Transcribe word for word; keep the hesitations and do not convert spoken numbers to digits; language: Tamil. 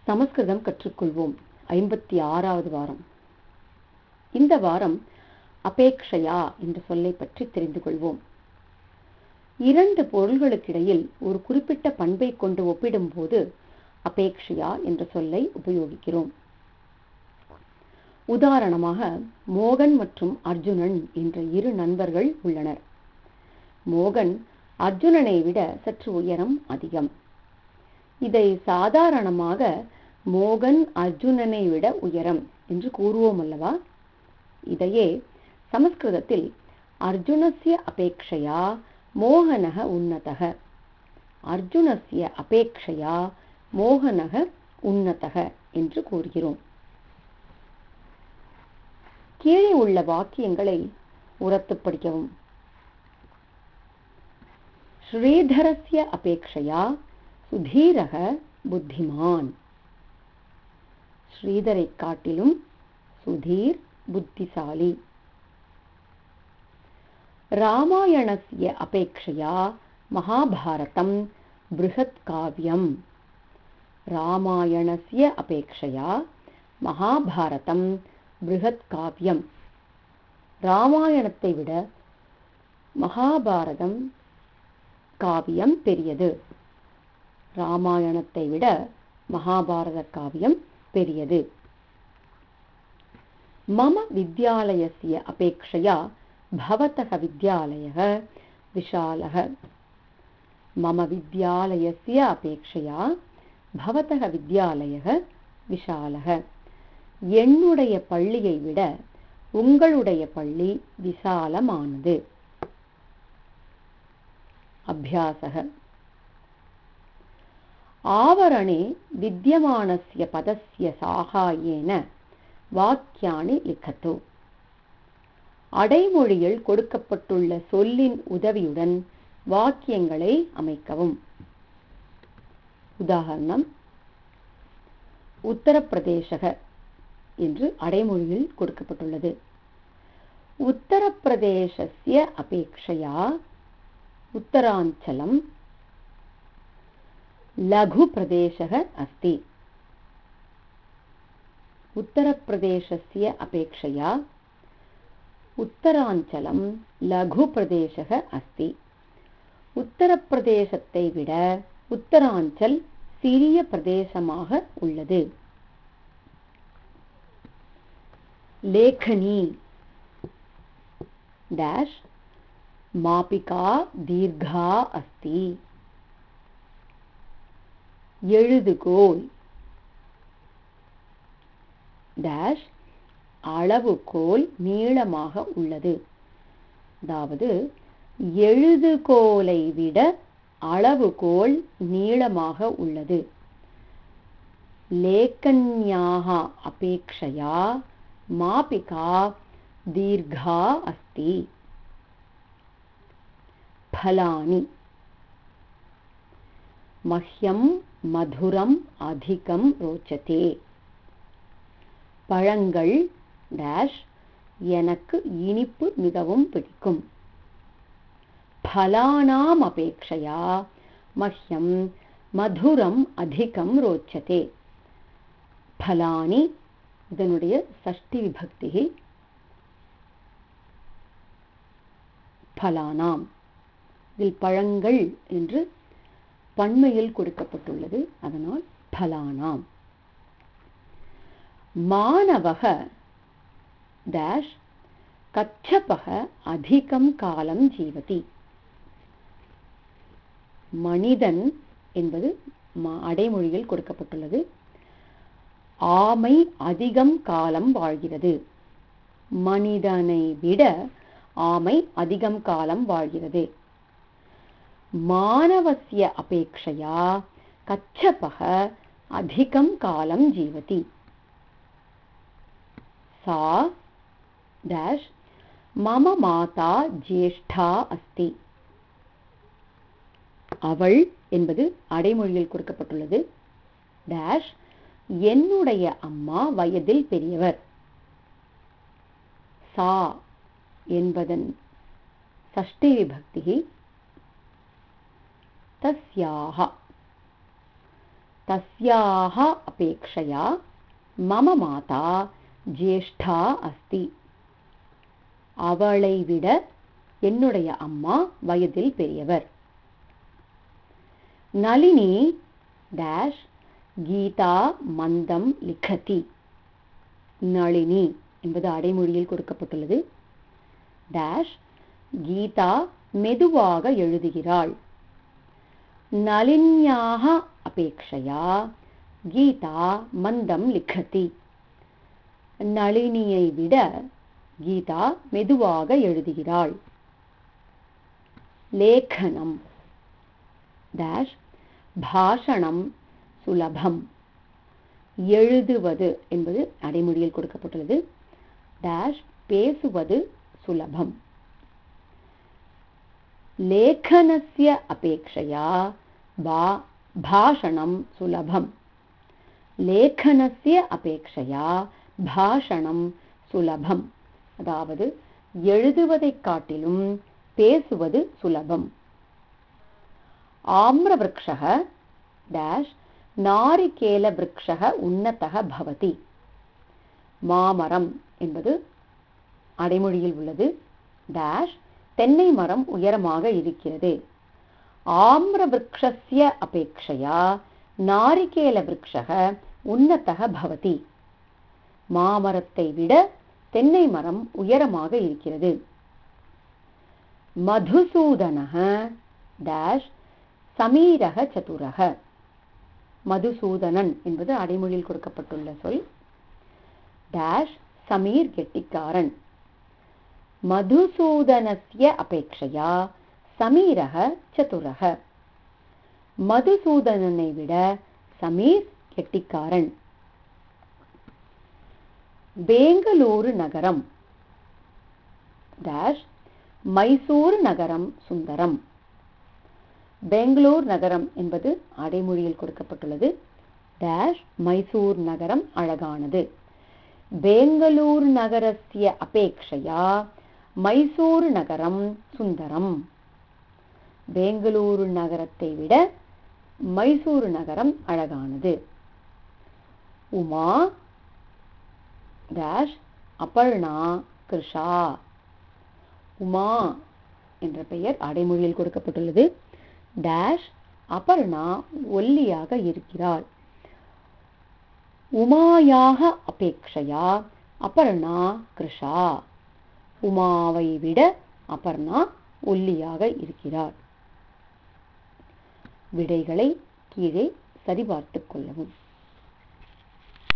சமஸ்கிருதம் கற்றுக்கொள்வோம். ஐம்பத்தி ஆறாவது வாரம். இந்த வாரம் அபேக்ஷையா என்ற சொல்லை பற்றி தெரிந்து கொள்வோம். இரண்டு பொருள்களுக்கிடையில் ஒரு குறிப்பிட்ட பண்பை கொண்டு ஒப்பிடும்போது அபேக்ஷையா என்ற சொல்லை உபயோகிக்கிறோம். உதாரணமாக, மோகன் மற்றும் அர்ஜுனன் என்ற இரு நண்பர்கள் உள்ளனர். மோகன் அர்ஜுனனை விட சற்று உயரம் அதிகம். இதை சாதாரணமாக மோகன் அர்ஜுனனை விட உயரம் என்று கூறுவோம் அல்லவா? இதையே சமஸ்கிருதத்தில் அர்ஜுனஸ்ய அபேக்ஷையா மோகனக உன்னதக, அர்ஜுனஸ்ய அபேக்ஷையா மோகனக உன்னதக என்று கூறுகிறோம். கீழே உள்ள வாக்கியங்களை உரத்து படிக்கவும். ஸ்ரீதரஸ்ய அபேக்ஷையா சுதீரக புத்திமான். ஸ்ரீதரை காட்டிலும் சுதீர் புத்திசாலி. ராமாயணஸ்ய அபேக்ஷையா மகாபாரதம் பிருஹத் காவ்யம். ராமாயணஸ்ய அபேக்ஷையா மகாபாரதம் பிருஹத் காவ்யம். ராமாயணத்தை விட மகாபாரதம் காவியம் பெரியது. ராமாயணத்தை விட மகாபாரத காவியம் பெரியது. மம வித்யாலயஸ்ய அபேக்ஷையா பவதக வித்யாலயः விஷாலः. மம வித்யாலயஸ்ய அபேக்ஷையா பவதக வித்யாலயः விஷாலः. என்னுடைய பள்ளியை விட உங்களுடைய பள்ளி விசாலமானது. அபியாசः. ஆவரணே வித்யமானஸ்ய பதஸ்ய சாகாயேன வாக்கியானி லிखतु. அடைமொழியில் கொடுக்கப்பட்டுள்ள சொல்லின் உதவியுடன் வாக்கியங்களை அமைக்கவும். உதாரணம், உத்தரப்பிரதேசக என்று அடைமொழியில் கொடுக்கப்பட்டுள்ளது. உத்தரப்பிரதேசஸ்ய அபேக்ஷையா உத்தராஞ்சலம் லகு பிரதேசக அஸ்தி. உத்தரப்பிரதேசஸ்ய அபேக்ஷையா உத்தராஞ்சலம் லகு பிரதேசக அஸ்தி. உத்தரப்பிரதேசத்தை விட உத்தராஞ்சல் சிறிய பிரதேசமாக உள்ளது. லேखनी डैश मापिका दीर्घा अस्ति. எழுதுகோல் டேஷ் அளவுகோல் நீளமாக உள்ளது. அதாவது எழுதுகோலை விட அளவுகோல் நீளமாக உள்ளது. லேखन्याः அபேக்ஷையா மாபிகா தீர்घा अस्ति. फलानि मह्यं मधुरम अधिकम रोचते. பழங்கள் டேஷ் எனக்கு இனிப்பு மிகவும் பிடிக்கும். ஃபலானாம் அபேக்ஷையா மஹ்யம் மதுரம் அதிகம் ரோச்சதே. ஃபலானி இதனுடைய சஷ்டி விபக்தி. ஃபலானாம் இதில் பழங்கள் என்று பன்மையில் கொடுக்கப்பட்டுள்ளது. அதனால் ஃபலானாம். மாணவக டேஷ் கச்சபக அதிகம் காலம் ஜீவதி. மனிதன் என்பது அடைமொழியில் கொடுக்கப்பட்டுள்ளது. ஆமை அதிகம் காலம் வாழ்கிறது. மனிதனை விட ஆமை அதிகம் காலம் வாழ்கிறது. மானவஸ்ய அபேக்ஷையா கச்சபக அதிகம் காலம் ஜீவதி. सा डैश मम माता ज्येष्ठा अस्ति. அவள் என்பது அடைமொழியில் கொடுக்கப்பட்டுள்ளது. டேஷ் என்னுடைய அம்மா வயதில் பெரியவர். சா என்பதன் षष्ठी विभक्ति तस्याः तस्याः अपेक्षया मम माता ज्येष्ठा अस्ति. அவளை விட என்னுடைய அம்மா வயதில் பெரியவர். நளினி டேஷ் கீதா மந்தம் லிखति. நளினி என்பது அடைமொழியில் கொடுக்கப்பட்டுள்ளது. டேஷ் கீதா மெதுவாக எழுதுகிறாள். நளின்யாः அபேக்ஷயா கீதா மந்தம் லிखति. நளினியை விட கீதா மெதுவாக எழுதுகிறாள். லேखனம் டேஷ் பாஷணம் சுலபம். எழுதுவது என்பது அடைமொழியில் கொடுக்கப்பட்டுள்ளது. டேஷ் பேசுவது சுலபம். லேखनस्य अपेक्षया भाषणं सुलभम. லேखनस्य अपेक्षया भाषणं सुलभम. அதாவது எழுதுவதைக் காட்டிலும் பேசுவது சுலபம். आम्रवृक्षः டேஷ் नारिकेलवृक्षः उन्नतः भवति. மாமரம் என்பது அடைமொழியில் உள்ளது. டேஷ் தென்னை மரம் உயரமாக இருக்கிறது. आम्रवृक्षस्य अपेक्षया नारिकेलवृक्षः उन्नतः भवति. மாமரத்தை விட தென்னை மரம் உயரமாக இருக்கிறது. मधुसूदनः டேஷ் சமீரः சதுரः. மதுசூதனன் என்பது அடைமொழியில் கொடுக்கப்பட்டுள்ள சொல். டேஷ் சமீர் கெட்டிக்காரன். मधुसूदनस्य अपेक्षया समीरः चतुरः. மதுசூதனனை விட சமீர் கெட்டிக்காரன். பெங்களூரு நகரம் டேஷ் மைசூர் நகரம் சுந்தரம். பெங்களூர் நகரம் என்பது அடைமொழியில் கொடுக்கப்பட்டுள்ளது. டேஷ் மைசூர் நகரம் அழகானது. பெங்களூர் நகரஸ்ய அபேக்ஷயா மைசூர் நகரம் சுந்தரம். பெங்களூரு நகரத்தை விட மைசூர் நகரம் அழகானது. உமா டேஷ் அபர்ணா கிருஷா. உமா என்ற பெயர் அடைமொழியில் கொடுக்கப்பட்டுள்ளது. டேஷ் அபர்ணா ஒல்லியாக இருக்கிறாள். உமாயாக அபேக்ஷயா அபர்ணா கிருஷா. உமாவை விட அபர்ணா ஒல்லியாக இருக்கிறார். விடைகளை கீழே சரிபார்த்துக் கொள்ளவும்.